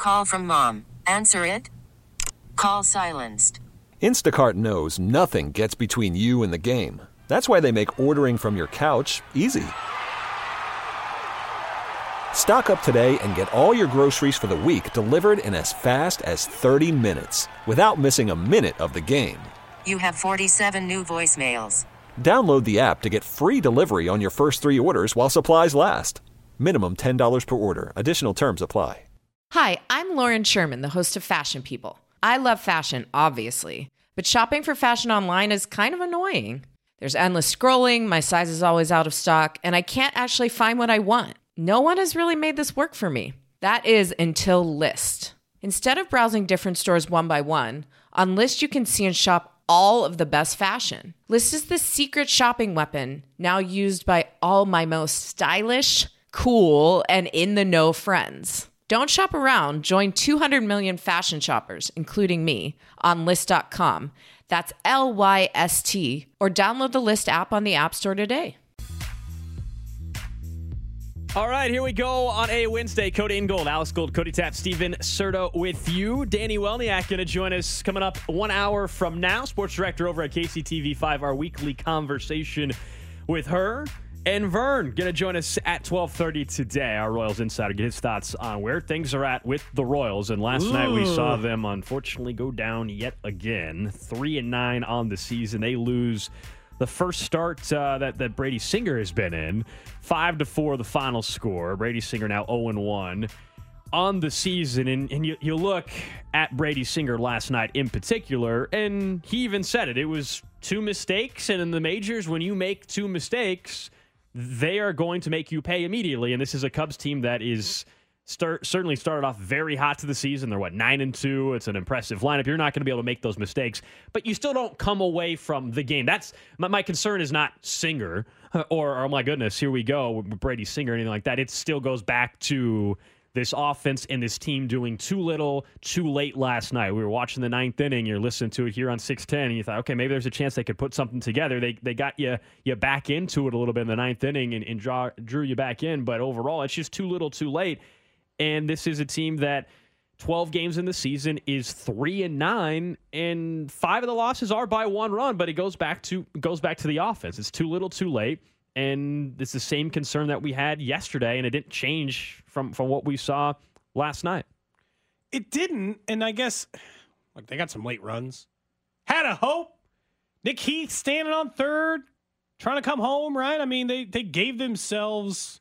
Call from mom. Answer it. Call silenced. Instacart knows nothing gets between you and the game. That's why they make ordering from your couch easy. Stock up today and get all your groceries for the week delivered in as fast as 30 minutes without missing a minute of the game. You have 47 new voicemails. Download the app to get free delivery on your first 3 orders while supplies last. Minimum $10 per order. Additional terms apply. Hi, I'm Lauren Sherman, the host of Fashion People. I love fashion, obviously, but shopping for fashion online is kind of annoying. There's endless scrolling, my size is always out of stock, and I can't actually find what I want. No one has really made this work for me. That is until Lyst. Instead of browsing different stores one by one, on Lyst you can see and shop all of the best fashion. Lyst is the secret shopping weapon now used by all my most stylish, cool, and in-the-know friends. Don't shop around. Join 200 million fashion shoppers, including me, on Lyst.com. That's Lyst, or download the Lyst app on the App Store today. All right, here we go on a Wednesday. Cody Ingold, Alex Gold, Cody Tapp, Steven Serto with you. Danny Welniak going to join us coming up 1 hour from now. Sports director over at KCTV5, our weekly conversation with her. And Vern going to join us at 12:30 today, our Royals insider, get his thoughts on where things are at with the Royals. And last night we saw them unfortunately go down yet again, 3-9 on the season. They lose the first start that Brady Singer has been in, 5-4 the final score. Brady Singer now 0-1 on the season. And you look at Brady Singer last night in particular, and he even said it. It was 2 mistakes, and in the majors, when you make 2 mistakes, they are going to make you pay immediately. And this is a Cubs team that is certainly started off very hot to the season. They're 9-2. It's an impressive lineup. You're not going to be able to make those mistakes, but you still don't come away from the game. That's my concern is not Singer or oh my goodness, here we go with Brady Singer or anything like that. It still goes back to this offense and this team doing too little, too late last night. We were watching the 9th inning. You're listening to it here on 610, and you thought, okay, maybe there's a chance they could put something together. They got you back into it a little bit in the 9th inning and drew you back in. But overall, it's just too little, too late. And this is a team that 12 games in the season is 3-9, and 5 of the losses are by 1 run. But it goes back to the offense. It's too little, too late. And it's the same concern that we had yesterday, and it didn't change from what we saw last night. It didn't, and I guess they got some late runs. Had a hope. Nick Heath standing on third, trying to come home, right? I mean, they gave themselves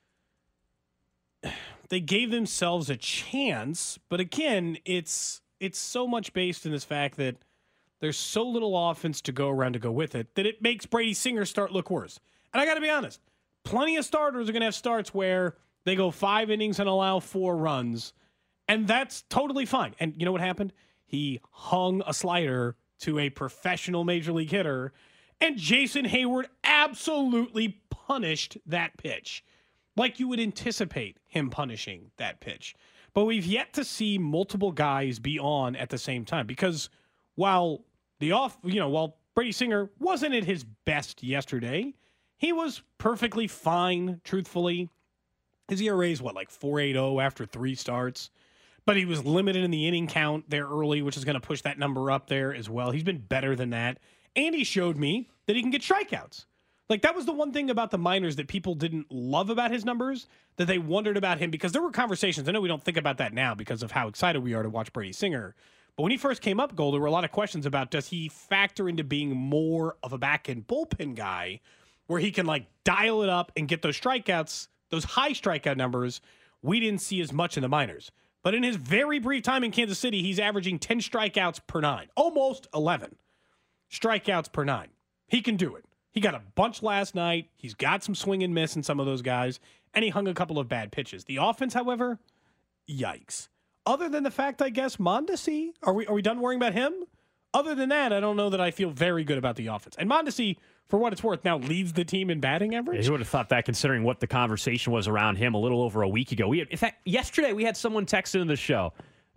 a chance, but again, it's so much based in this fact that there's so little offense to go around to go with it that it makes Brady Singer look worse. And I got to be honest, plenty of starters are going to have starts where they go 5 innings and allow 4 runs, and that's totally fine. And you know what happened? He hung a slider to a professional major league hitter, and Jason Hayward absolutely punished that pitch, like you would anticipate him punishing that pitch. But we've yet to see multiple guys be on at the same time, because while Brady Singer wasn't at his best yesterday, he was perfectly fine, truthfully. His ERA is, 4.80 after 3 starts? But he was limited in the inning count there early, which is going to push that number up there as well. He's been better than that. And he showed me that he can get strikeouts. That was the one thing about the minors that people didn't love about his numbers, that they wondered about him, because there were conversations. I know we don't think about that now because of how excited we are to watch Brady Singer. But when he first came up, Gold, there were a lot of questions about, does he factor into being more of a back-end bullpen guy where he can dial it up and get those strikeouts, those high strikeout numbers we didn't see as much in the minors. But in his very brief time in Kansas City, he's averaging 10 strikeouts per 9, almost 11 strikeouts per 9. He can do it. He got a bunch last night. He's got some swing and miss in some of those guys, and he hung a couple of bad pitches. The offense, however, yikes. Other than the fact, I guess, Mondesi, are we done worrying about him? Other than that, I don't know that I feel very good about the offense. And Mondesi, for what it's worth, now leads the team in batting average. Yeah, you would have thought that, considering what the conversation was around him a little over a week ago. In fact, yesterday we had someone text into the show.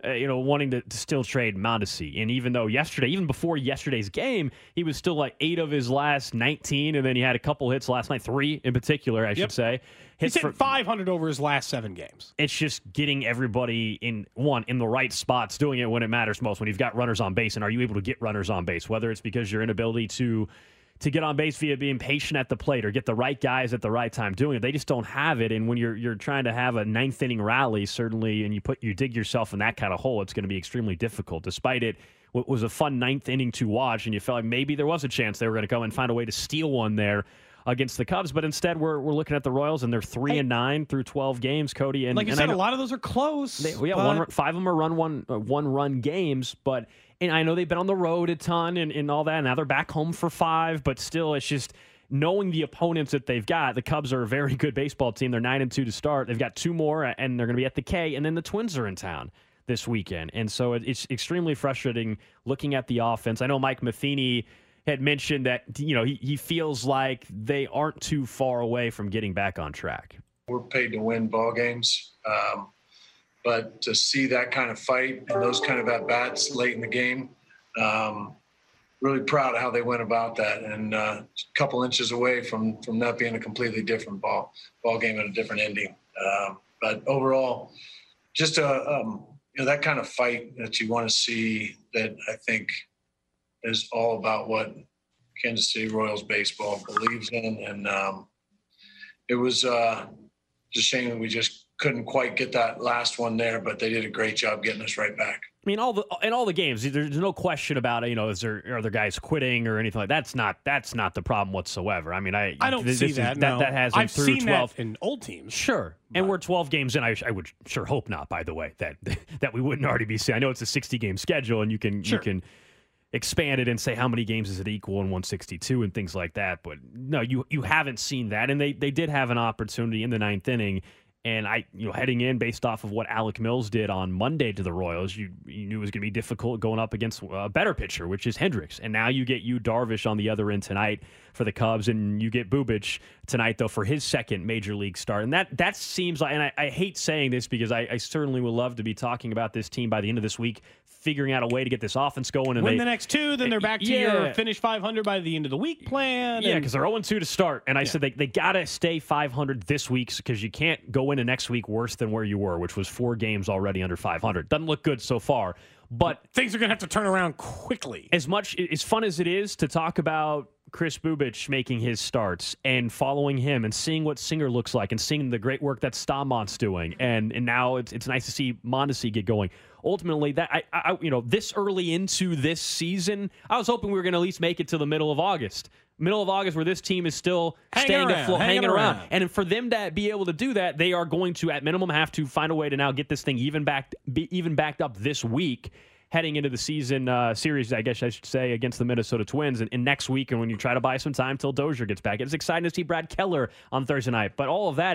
wanting to still trade Mondesi. And even though even before yesterday's game, he was still like 8 of his last 19, and then he had a couple hits last night, 3 in particular, I should say. He's hit 500 over his last 7 games. It's just getting everybody in the right spots, doing it when it matters most, when you've got runners on base. And are you able to get runners on base, whether it's because your inability to get on base via being patient at the plate or get the right guys at the right time doing it. They just don't have it. And when you're trying to have a 9th inning rally, certainly, and you dig yourself in that kind of hole, it's going to be extremely difficult. Despite it was a fun 9th inning to watch, and you felt like maybe there was a chance they were going to come and find a way to steal one there against the Cubs. But instead, we're looking at the Royals, and they're 3-9 through 12 games, Cody. And like you said, a lot of those are close. 5 of them are one-run games, but. And I know they've been on the road a ton and all that. Now they're back home for 5, but still, it's just knowing the opponents that they've got. The Cubs are a very good baseball team. They're 9-2 to start. They've got 2 more, and they're going to be at the K. And then the Twins are in town this weekend. And so it's extremely frustrating looking at the offense. I know Mike Matheny had mentioned that he feels like they aren't too far away from getting back on track. We're paid to win ball games. But to see that kind of fight and those kind of at-bats late in the game, really proud of how they went about that. And a couple inches away from that being a completely different ball game and a different ending. But overall, just that kind of fight that you want to see, that I think is all about what Kansas City Royals baseball believes in. And it was just a shame that we just couldn't quite get that last one there, but they did a great job getting us right back. I mean, in all the games, there's no question about it. Are there guys quitting or anything like that? That's not the problem whatsoever. I mean, I don't see that. That has I've through seen 12 that in old teams. Sure, and we're 12 games in. I would sure hope not. By the way, that we wouldn't already be seeing. I know it's a 60-game schedule, and you can expand it and say how many games is it equal in 162 and things like that. But no, you haven't seen that, and they did have an opportunity in the 9th inning. And heading in based off of what Alec Mills did on Monday to the Royals, you knew it was going to be difficult going up against a better pitcher, which is Hendricks. And now you get Darvish on the other end tonight for the Cubs, and you get Bubic tonight, though, for his 2nd major league start. And that seems like, and I hate saying this because I certainly would love to be talking about this team by the end of this week, figuring out a way to get this offense going. And win the next 2, then they're back to your finish 500 by the end of the week plan. Yeah, because they're 0-2 to start. And I said they got to stay 500 this week because you can't go into next week worse than where you were, which was 4 games already under 500. Doesn't look good so far. But things are going to have to turn around quickly. As fun as it is to talk about Chris Bubic making his starts and following him and seeing what Singer looks like and seeing the great work that Stammont's doing, and now it's nice to see Mondesi get going. Ultimately, that I this early into this season, I was hoping we were going to at least make it to the middle of August. Middle of August, where this team is still staying afloat, hanging around. And for them to be able to do that, they are going to, at minimum, have to find a way to now get this thing even backed up this week, heading into the season series, I guess I should say, against the Minnesota Twins. And next week, and when you try to buy some time till Dozier gets back, it's exciting to see Brad Keller on Thursday night. But all of that,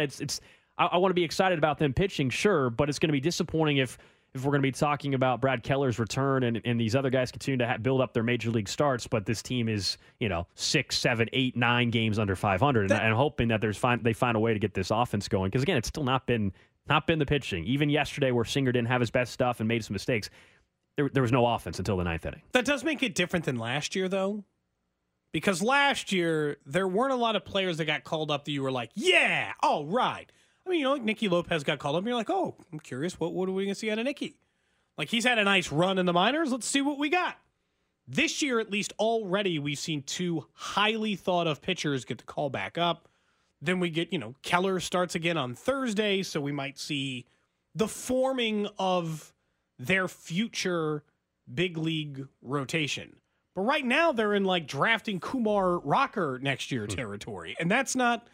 I want to be excited about them pitching, sure, but it's going to be disappointing if we're going to be talking about Brad Keller's return and these other guys continue to build up their major league starts, but this team is 6, 7, 8, 9 games under 500, and hoping that they find a way to get this offense going. Because again, it's still not been the pitching. Even yesterday, where Singer didn't have his best stuff and made some mistakes, there was no offense until the 9th inning. That does make it different than last year, though, because last year there weren't a lot of players that got called up that you were like, yeah, all right. I mean, like Nicky Lopez got called up, and you're like, oh, I'm curious, what are we going to see out of Nicky? Like, he's had a nice run in the minors. Let's see what we got. This year, at least, already we've seen 2 highly thought-of pitchers get the call back up. Then we get, Keller starts again on Thursday, so we might see the forming of their future big league rotation. But right now, they're in, drafting Kumar Rocker next year territory. And that's not,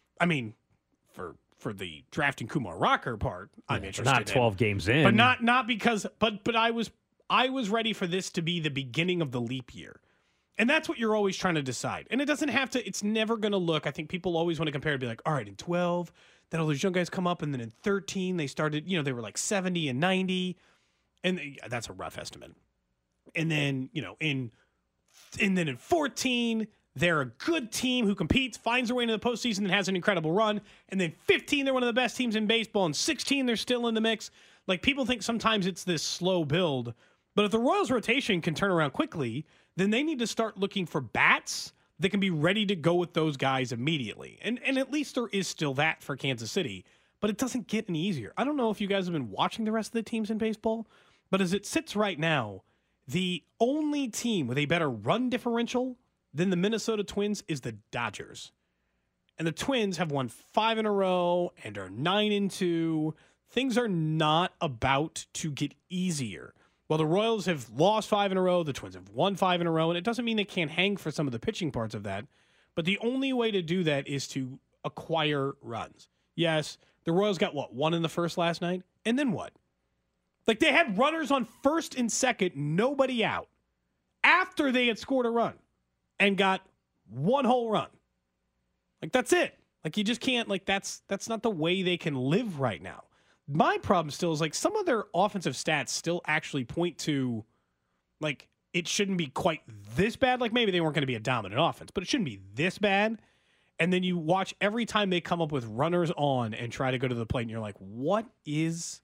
for the drafting Kumar Rocker part, I'm interested not 12 games in. But not because but I was ready for this to be the beginning of the leap year. And that's what you're always trying to decide. And it doesn't have to, it's never going to look, I think people always want to compare and be like, all right, in 12, then all those young guys come up, and then in 13, they started, they were like 70 and 90. And that's a rough estimate. And then, in 14, they're a good team who competes, finds their way into the postseason, and has an incredible run. And then 15, they're one of the best teams in baseball. And 16, they're still in the mix. Like, people think sometimes it's this slow build, but if the Royals rotation can turn around quickly, then they need to start looking for bats that can be ready to go with those guys immediately. And at least there is still that for Kansas City, but it doesn't get any easier. I don't know if you guys have been watching the rest of the teams in baseball, but as it sits right now, the only team with a better run differential than the Minnesota Twins is the Dodgers. And the Twins have won 5 in a row and are 9-2. Things are not about to get easier. Well, the Royals have lost 5 in a row. The Twins have won 5 in a row. And it doesn't mean they can't hang for some of the pitching parts of that. But the only way to do that is to acquire runs. Yes, the Royals got, 1 in the first last night? And then what? Like, they had runners on first and second, nobody out, after they had scored a run and got 1 whole run. Like, that's it. Like, you just can't, like, that's not the way they can live right now. My problem still is, like, some of their offensive stats still actually point to, like, it shouldn't be quite this bad. Like, maybe they weren't going to be a dominant offense, but it shouldn't be this bad. And then you watch every time they come up with runners on and try to go to the plate, and you're like, what is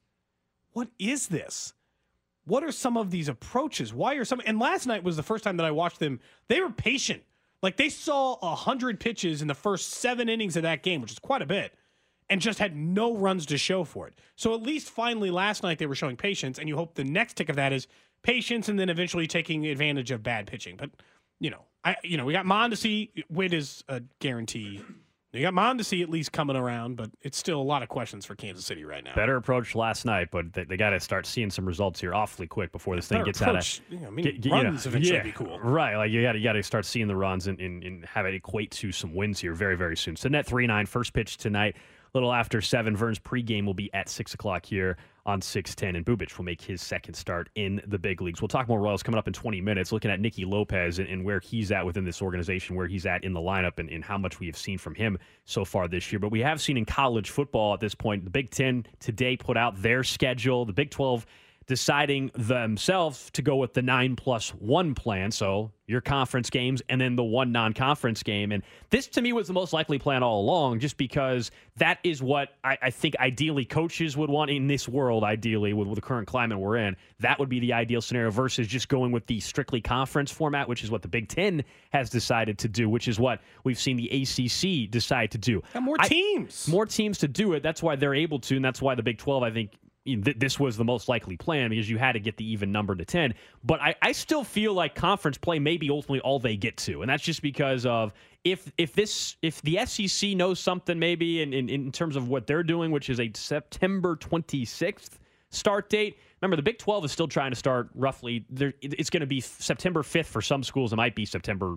this? What are some of these approaches? And last night was the first time that I watched them. They were patient. Like, they saw 100 pitches in the first 7 innings of that game, which is quite a bit, and just had no runs to show for it. So at least finally last night they were showing patience, and you hope the next tick of that is patience and then eventually taking advantage of bad pitching. But, we got Mondesi. Witt is a guarantee. You got Mondesi at least coming around, but it's still a lot of questions for Kansas City right now. Better approach last night, but they got to start seeing some results here awfully quick before this thing gets out of. Runs eventually be cool, right? Like you got to start seeing the runs and have it equate to some wins here very, very soon. So net 3-9, first pitch tonight. A little after 7, Vern's pregame will be at 6 o'clock here on 610, and Bubic will make his second start in the big leagues. We'll talk more Royals coming up in 20 minutes, looking at Nicky Lopez and where he's at within this organization, where he's at in the lineup, and how much we have seen from him so far this year. But we have seen in college football at this point, the Big Ten today put out their schedule, the Big 12 deciding themselves to go with the 9+1 plan. So your conference games and then the 1 non-conference game. And this to me was the most likely plan all along, just because that is what I think ideally coaches would want in this world, ideally with the current climate we're in. That would be the ideal scenario versus just going with the strictly conference format, which is what the Big Ten has decided to do, which is what we've seen the ACC decide to do. And more teams to do it. That's why they're able to, and that's why the Big 12, I think, this was the most likely plan, because you had to get the even number to 10. But I still feel like conference play may be ultimately all they get to. And that's just because of if the SEC knows something maybe in terms of what they're doing, which is a September 26th start date. Remember, the Big 12 is still trying to start roughly. It's going to be September 5th for some schools. It might be September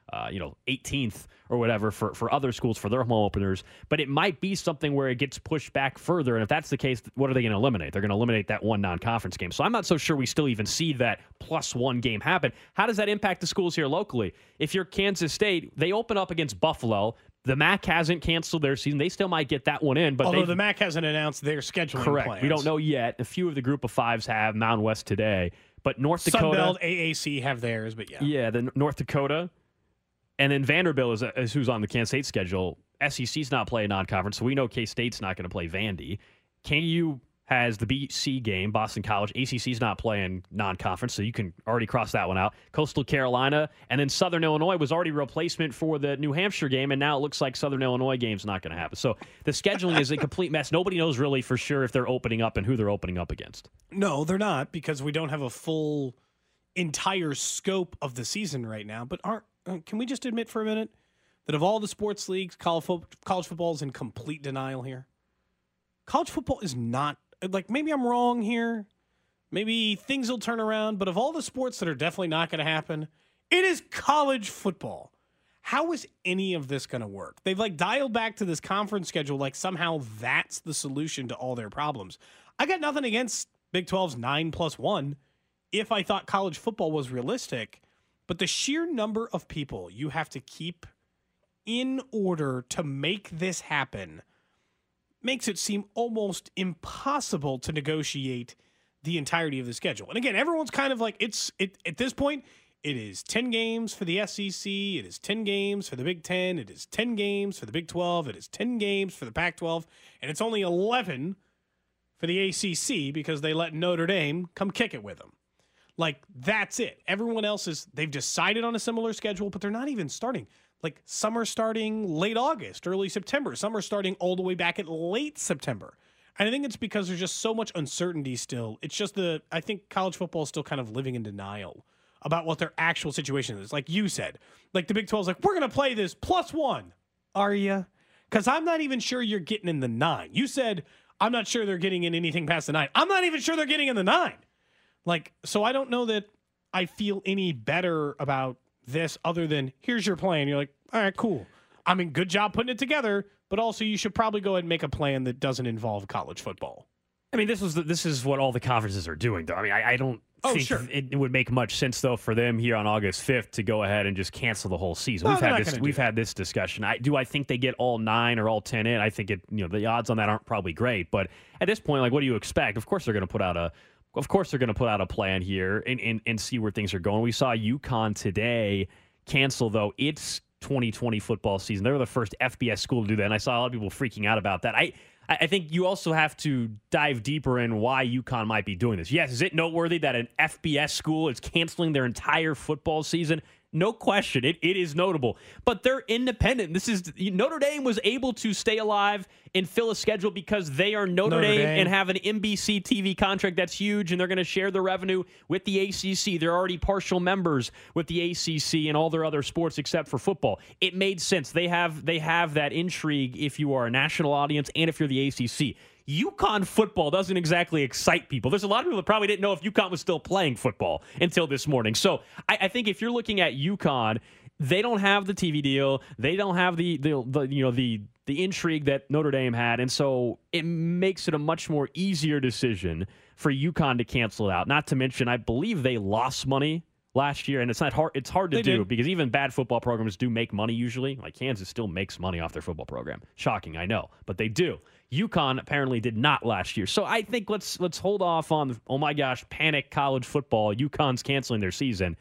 18th or whatever for other schools for their home openers, but it might be something where it gets pushed back further. And if that's the case, what are they going to eliminate? They're going to eliminate that 1 non-conference game. So I'm not so sure we still even see that +1 game happen. How does that impact the schools here locally? If you're Kansas State, they open up against Buffalo. The MAC hasn't canceled their season. They still might get that one in. But although the MAC hasn't announced their scheduling correct. plans. We don't know yet. A few of the group of 5s have Mountain West today. But North Dakota. Sunbelt, AAC have theirs, but yeah. Yeah, the North Dakota. And then Vanderbilt is who's on the Kansas State schedule. SEC's not playing non-conference, so we know K-State's not going to play Vandy. KU has the BC game, Boston College. ACC's not playing non-conference, so you can already cross that one out. Coastal Carolina, and then Southern Illinois was already a replacement for the New Hampshire game, and now it looks like Southern Illinois game's not going to happen. So the scheduling is a complete mess. Nobody knows really for sure if they're opening up and who they're opening up against. No, they're not, because we don't have a full entire scope of the season right now. But can we just admit for a minute that of all the sports leagues, college football is in complete denial here? College football is not, like, maybe I'm wrong here. Maybe things will turn around. But of all the sports that are definitely not going to happen, it is college football. How is any of this going to work? They've, like, dialed back to this conference schedule like somehow that's the solution to all their problems. I got nothing against Big 12's 9+1 if I thought college football was realistic. But the sheer number of people you have to keep in order to make this happen makes it seem almost impossible to negotiate the entirety of the schedule. And again, everyone's kind of like, at this point, it is 10 games for the SEC, it is 10 games for the Big 10, it is 10 games for the Big 12, it is 10 games for the Pac-12, and it's only 11 for the ACC because they let Notre Dame come kick it with them. Like, that's it. Everyone else they've decided on a similar schedule, but they're not even starting. Like, some are starting late August, early September. Some are starting all the way back at late September. And I think it's because there's just so much uncertainty still. It's just I think college football is still kind of living in denial about what their actual situation is. Like you said, like the Big 12 is like, we're going to play this +1. Are you? Because I'm not even sure you're getting in the 9. You said, I'm not sure they're getting in anything past the 9. I'm not even sure they're getting in the 9. Like, so I don't know that I feel any better about this other than here's your plan. You're like, all right, cool. I mean, good job putting it together, but also you should probably go ahead and make a plan that doesn't involve college football. I mean, this is what all the conferences are doing, though. I mean, I don't think it would make much sense, though, for them here on August 5th to go ahead and just cancel the whole season. We've had this discussion. Do I think they get all 9 or all 10 in? I think the odds on that aren't probably great, but at this point, like, what do you expect? Of course, they're going to put out a plan here and see where things are going. We saw UConn today cancel, though, its 2020 football season. They were the first FBS school to do that, and I saw a lot of people freaking out about that. I think you also have to dive deeper in why UConn might be doing this. Yes, is it noteworthy that an FBS school is canceling their entire football season? No question. It is notable. But they're independent. Notre Dame was able to stay alive and fill a schedule because they are Notre Dame and have an NBC TV contract that's huge, and they're going to share the revenue with the ACC. They're already partial members with the ACC and all their other sports except for football. It made sense. They have that intrigue if you are a national audience and if you're the ACC. UConn football doesn't exactly excite people. There's a lot of people that probably didn't know if UConn was still playing football until this morning. So I think if you're looking at UConn, they don't have the TV deal. They don't have the intrigue that Notre Dame had, and so it makes it a much more easier decision for UConn to cancel it out. Not to mention, I believe they lost money last year, and it's hard to do because even bad football programs do make money usually. Like Kansas still makes money off their football program. Shocking, I know, but they do. UConn apparently did not last year. So I think let's hold off on, oh my gosh, panic college football. UConn's canceling their season.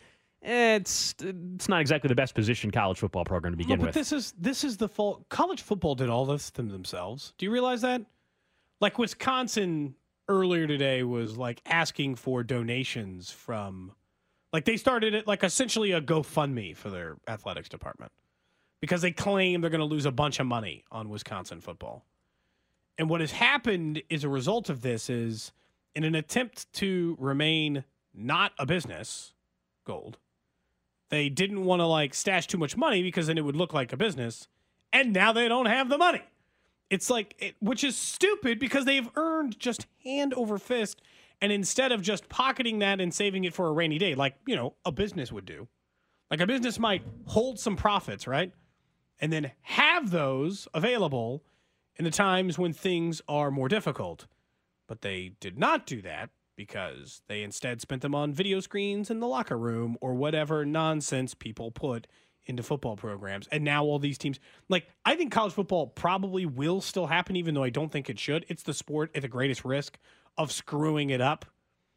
It's not exactly the best position college football program to begin with. This is the fault. College football did all this to themselves. Do you realize that? Like Wisconsin earlier today was like asking for donations from, like they started it like essentially a GoFundMe for their athletics department because they claim they're going to lose a bunch of money on Wisconsin football. And what has happened as a result of this is in an attempt to remain not a business, Gold, they didn't want to like stash too much money because then it would look like a business. And now they don't have the money. It's like, which is stupid because they've earned just hand over fist. And instead of just pocketing that and saving it for a rainy day, like, a business would do, like a business might hold some profits, right? And then have those available in the times when things are more difficult. But they did not do that because they instead spent them on video screens in the locker room or whatever nonsense people put into football programs. And now all these teams, like, I think college football probably will still happen, even though I don't think it should. It's the sport at the greatest risk of screwing it up.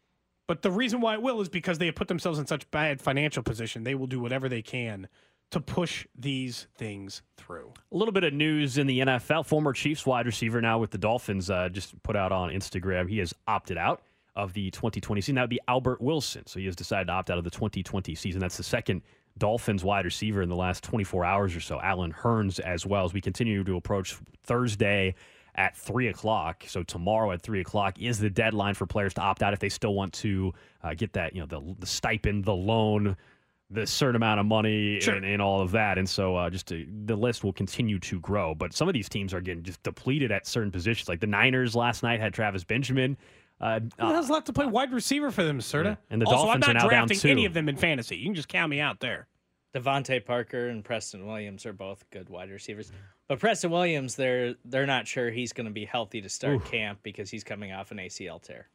But the reason why it will is because they have put themselves in such bad financial position. They will do whatever they can to push these things through. A little bit of news in the NFL. Former Chiefs wide receiver now with the Dolphins just put out on Instagram he has opted out of the 2020 season. That would be Albert Wilson. So he has decided to opt out of the 2020 season. That's the second Dolphins wide receiver in the last 24 hours or so. Allen Hurns as well, as we continue to approach Thursday at 3 o'clock. So tomorrow at 3 o'clock is the deadline for players to opt out if they still want to get that, the stipend, the loan, the certain amount of money, sure, and all of that. And so the list will continue to grow. But some of these teams are getting just depleted at certain positions. Like the Niners last night had Travis Benjamin. Who has left to play wide receiver for them, Serta? Yeah. And the also, Dolphins I'm not are now down drafting 2. any of them in fantasy. You can just count me out there. Devontae Parker and Preston Williams are both good wide receivers. But Preston Williams, they're not sure he's going to be healthy to start camp because he's coming off an ACL tear.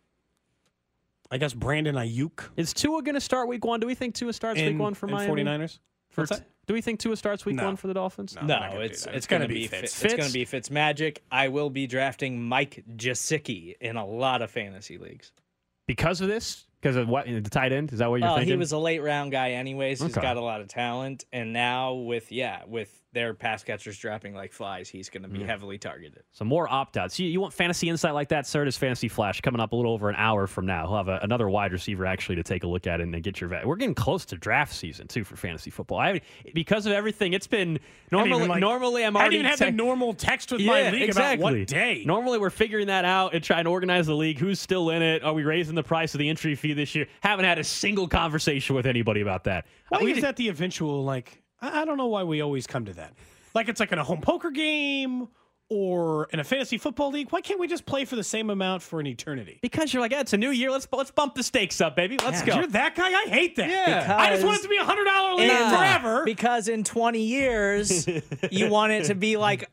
I guess Brandon Ayuk. Is Tua going to start week 1? Do we think Tua starts week 1 for Miami? 49ers? Do we think Tua starts week 1 for the Dolphins? No, it's going to be Fitz. It's going to be Fitzmagic. I will be drafting Mike Gesicki in a lot of fantasy leagues. Because of this? Because of what? The tight end? Is that what you're thinking? He was a late round guy anyways. He's Okay. got a lot of talent. And now with their pass catchers dropping like flies, he's going to be heavily targeted. So more opt-outs. You want fantasy insight like that? Serta's Fantasy Flash coming up a little over an hour from now. He'll have another wide receiver actually to take a look at and get your vet. We're getting close to draft season too for fantasy football. Because of everything, it's been normally I'm I already didn't even have the normal text with my league about what day. Normally we're figuring that out and trying to organize the league. Who's still in it? Are we raising the price of the entry fee this year? Haven't had a single conversation with anybody about that. Why is that the eventual, like, I don't know why we always come to that. Like it's like in a home poker game or in a fantasy football league. Why can't we just play for the same amount for an eternity? Because you're like, it's a new year. Let's bump the stakes up, baby. Let's go. You're that guy? I hate that. Yeah. I just want it to be $100 league forever. Because in 20 years, you want it to be like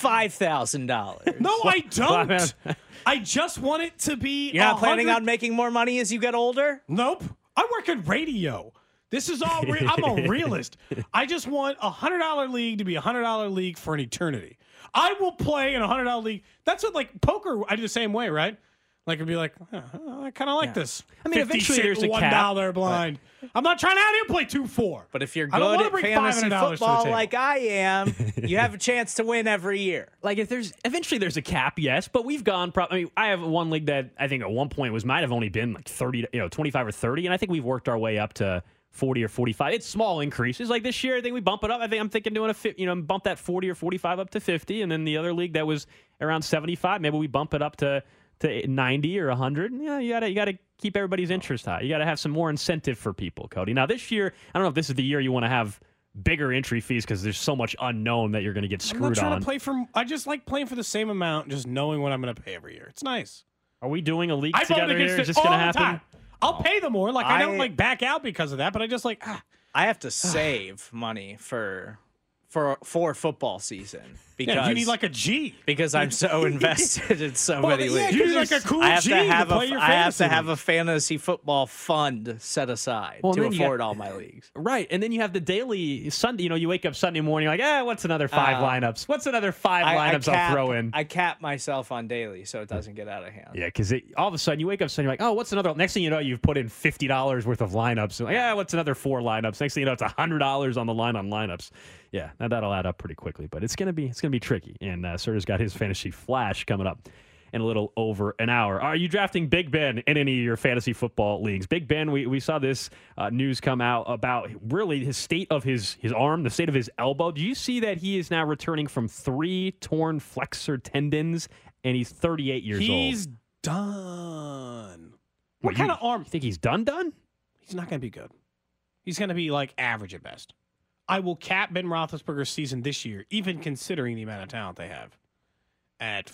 $5,000. No, I don't. I just want it to be You're not planning on making more money as you get older? Nope. I work in radio. This is all real. I'm a realist. I just want a $100 league to be a $100 league for an eternity. I will play in a $100 league. That's what, like, poker, I do the same way, right? Like, it'd be like, I kind of like this. I mean, eventually there's a cap. $1 blind. I'm not trying to out here play 2-4. But if you're I don't good wanna at bring fantasy $500 to the football table. like I am, you have a chance to win every year. Like if eventually there's a cap, yes, but we've gone. I have one league that I think at one point might have only been like 30, 25 or 30, and I think we've worked our way up to 40 or 45. It's small increases. Like this year, I think we bump it up. I'm thinking doing bump that 40 or 45 up to 50, and then the other league that was around 75, maybe we bump it up to 90 or 100. Yeah, you gotta keep everybody's interest high. You gotta have some more incentive for people, Cody. Now this year, I don't know if this is the year you want to have bigger entry fees because there's so much unknown that you're going to get screwed I'm not trying on. to play for. I just like playing for the same amount, just knowing what I'm going to pay every year. It's nice. Are we doing a league I vote together against here? it Is this going to all the happen? time. I'll pay them more. Like I don't like back out because of that, but I just like. I have to save money for football season because you need like a G because I'm so invested in so many leagues. You need like a cool I have G to have play your I have fantasy to have league. a fantasy football fund set aside to then you afford got- all my leagues. Right, and then you have the daily Sunday. You wake up Sunday morning like, what's another 5 lineups? What's another 5 lineups I'll throw in? I cap myself on daily so it doesn't get out of hand. Yeah, because all of a sudden you wake up Sunday, you're like, oh, what's another? Next thing you know, you've put in $50 worth of lineups. Like, what's another 4 lineups? Next thing you know, it's $100 on the line on lineups. Yeah, now that'll add up pretty quickly, but it's gonna be tricky. And Serta's got his fantasy flash coming up in a little over an hour. Are you drafting Big Ben in any of your fantasy football leagues? Big Ben, we saw this news come out about really his state of his arm, the state of his elbow. Do you see that he is now returning from 3 torn flexor tendons, and he's 38 years old? He's done. What Wait, kind you of arm? think he's done? He's not going to be good. He's going to be like average at best. I will cap Ben Roethlisberger's season this year, even considering the amount of talent they have, at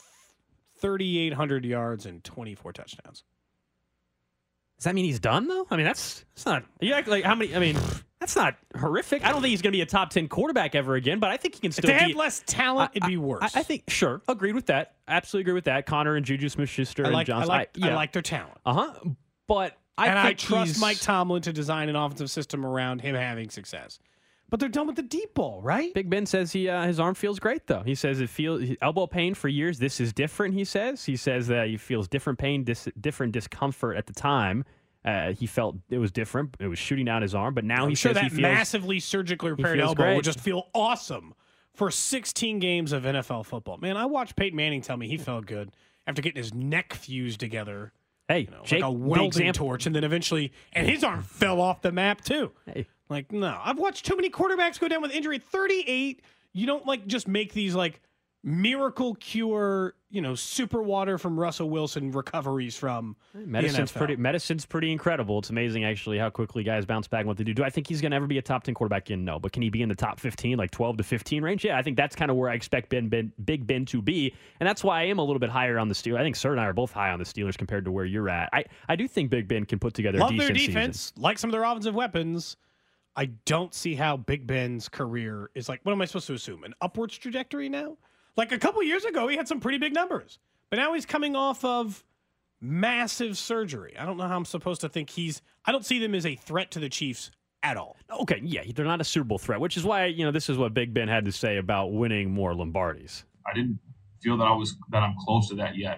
3,800 yards and 24 touchdowns. Does that mean he's done though? I mean, that's not. You act like how many? I mean, that's not horrific. I don't think he's going to be a top 10 quarterback ever again, but I think he can still. If they had less talent, it'd be worse. I think sure, agreed with that. Absolutely agree with that. Connor and Juju Smith-Schuster and Johnson. I like their talent. But I think trust Mike Tomlin to design an offensive system around him having success. But they're done with the deep ball, right? Big Ben says his arm feels great though. He says it feels elbow pain for years. This is different. He says that he feels different pain, different discomfort at the time. He felt it was different. It was shooting down his arm, but now he says he feels massively surgically repaired elbow great. will just feel awesome for 16 games of NFL football. Man, I watched Peyton Manning tell me he felt good after getting his neck fused together. Hey, Jake, like a welding torch, and then eventually, and his arm fell off the map too. Hey. Like, no, I've watched too many quarterbacks go down with injury. 38, you don't like just make these like miracle cure, super water from Russell Wilson recoveries from medicine's the NFL. Medicine's pretty incredible. It's amazing actually how quickly guys bounce back and what they do. Do I think he's going to ever be a top 10 quarterback? No, but can he be in the top 15, like 12 to 15 range? Yeah, I think that's kind of where I expect Big Ben to be, and that's why I am a little bit higher on the Steelers. I think Sir and I are both high on the Steelers compared to where you're at. I do think Big Ben can put together Love a decent their defense, season. like some of their offensive weapons. I don't see how Big Ben's career is like, what am I supposed to assume? An upwards trajectory now? Like a couple years ago, he had some pretty big numbers, but now he's coming off of massive surgery. I don't know how I'm supposed to think I don't see them as a threat to the Chiefs at all. Okay, yeah, they're not a Super Bowl threat, which is why, this is what Big Ben had to say about winning more Lombardis. I didn't feel that I'm close to that yet.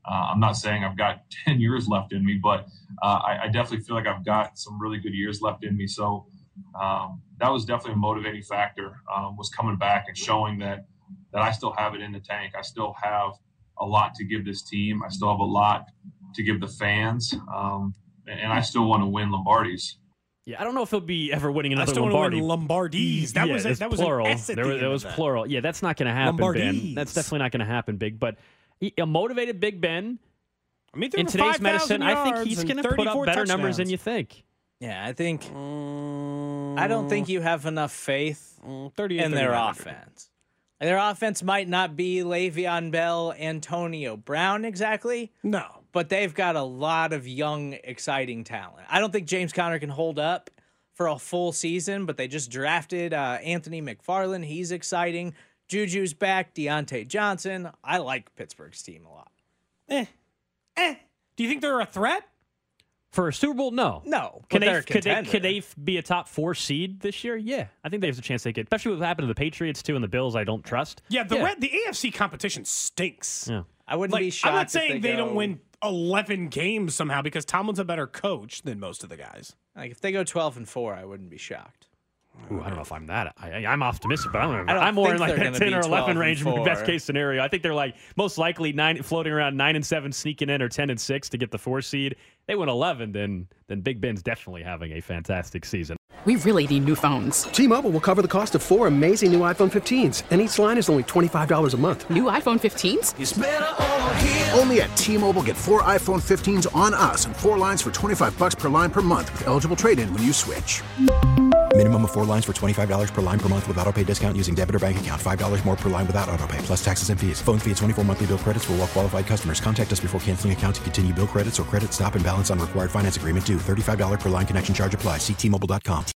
I'm not saying I've got 10 years left in me, but I definitely feel like I've got some really good years left in me. So that was definitely a motivating factor, was coming back and showing that I still have it in the tank. I still have a lot to give this team. I still have a lot to give the fans, and I still want to win Lombardis. Yeah, I don't know if he'll be ever winning another I still Lombardi. Want to win Lombardis. That was plural. An S at the end There was of that. plural. Yeah, that's not going to happen, Ben. That's definitely not going to happen, Big. But a motivated Big Ben, I mean, in today's medicine, I think he's going to put up better numbers than you think. Yeah, I think. I don't think you have enough faith in their offense. And their offense might not be Le'Veon Bell, Antonio Brown exactly. No. But they've got a lot of young, exciting talent. I don't think James Conner can hold up for a full season, but they just drafted Anthony McFarland. He's exciting. Juju's back. Deontay Johnson. I like Pittsburgh's team a lot. Do you think they're a threat? For a Super Bowl, no. No. Could But they be a top 4 seed this year? Yeah. I think there's a chance they could, especially what happened to the Patriots, too, and the Bills I don't trust. Yeah, the AFC competition stinks. Yeah. I wouldn't be shocked. I'm not saying if they don't win 11 games somehow because Tomlin's a better coach than most of the guys. Like if they go 12-4, I wouldn't be shocked. Ooh, I don't know if I'm that. I'm optimistic, but I don't I'm more in think like they're that gonna 10 or be 11 range with the 12-4. best case scenario. I think they're like most likely floating around 9-7, sneaking in, or 10-6 to get the 4 seed. They win 11, then Big Ben's definitely having a fantastic season. We really need new phones. T-Mobile will cover the cost of 4 amazing new iPhone 15s, and each line is only $25 a month. New iPhone 15s? It's better over here. Only at T-Mobile, get 4 iPhone 15s on us and 4 lines for $25 per line per month with eligible trade-in when you switch. Minimum of 4 lines for $25 per line per month with autopay discount using debit or bank account. $5 more per line without autopay, plus taxes and fees. Phone fee at 24 monthly bill credits for well-qualified customers. Contact us before canceling account to continue bill credits or credit stop and balance on required finance agreement due. $35 per line connection charge applies. See T-Mobile.com.